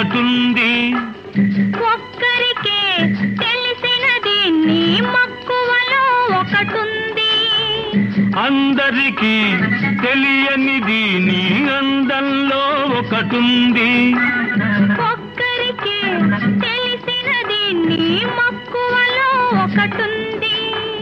ఒకటుంది. ఒక్కరికే తెలిసినది నీ మక్కువలో ఒకటుంది. అందరికీ తెలియనిది నీ అందంలో ఒకటుంది. ఒక్కరికే తెలిసినది నీ మక్కువలో ఒకటుంది.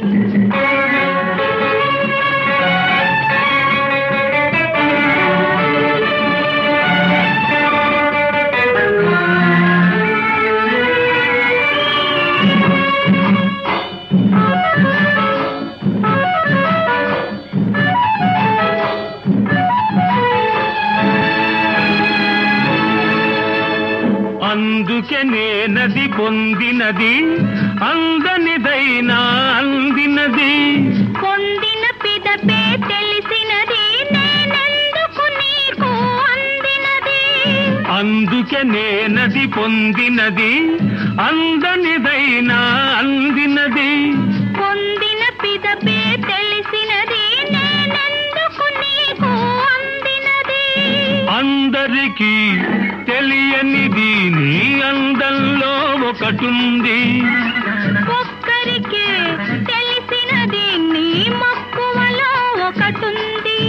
అందుకే నేనది పొందినది అందనిదైనా అందినది. పొందిన పిదపే తెలిసినది నేనెందుకు నీకు అందినది. అందుకే నేనది పొందినది అందనిదైనా అందినది. పొందిన పిదపే తెలిసినది నేనెందుకు నీకు అందినది. అందరికీ తెలియనిది నీ అందంలో ఒకటుంది. ఒక్కరికే తెలిసినది నీ మక్కువలో ఒకటుంది.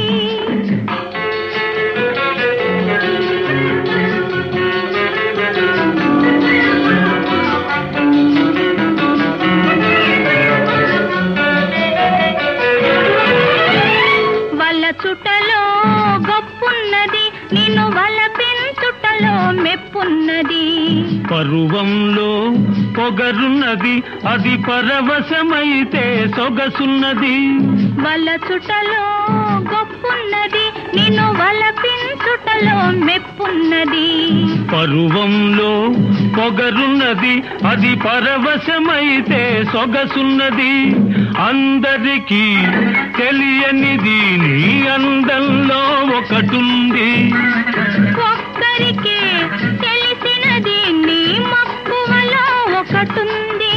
వలచుటలో గొప్పున్నది నిన్ను వలపించుటలో మెప్పున్నది. పరువంలో పొగరున్నది అది పరవశమైతే సొగసున్నది. వలచుటలో గొప్పున్నది నిన్ను వలపించుటలో మెప్పున్నది. పరువంలో పొగరున్నది అది పరవశమైతే సొగసున్నది. అందరికీ తెలియనిది నీ అందంలో ఒకటుంది. ఒక్కరికే తెలిసినది నీ మక్కువలో ఒకటుంది.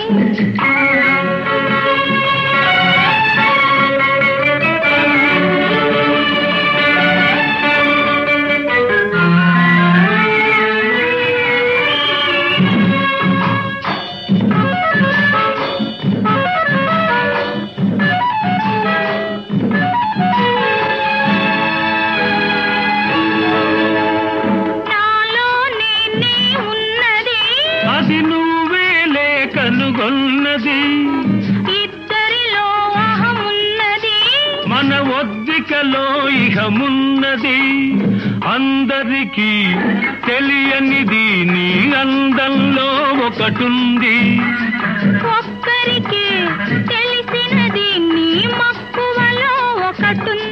అది నువ్వేలే కనుగొన్నది. ఇద్దరిలో అహమున్నది మన ఒద్దికలో ఇహమున్నది. అందరికీ తెలియనిది నీ అందంలో ఒకటుంది. ఒక్కరికే తెలిసినది నీ మక్కువలో ఒకటుంది.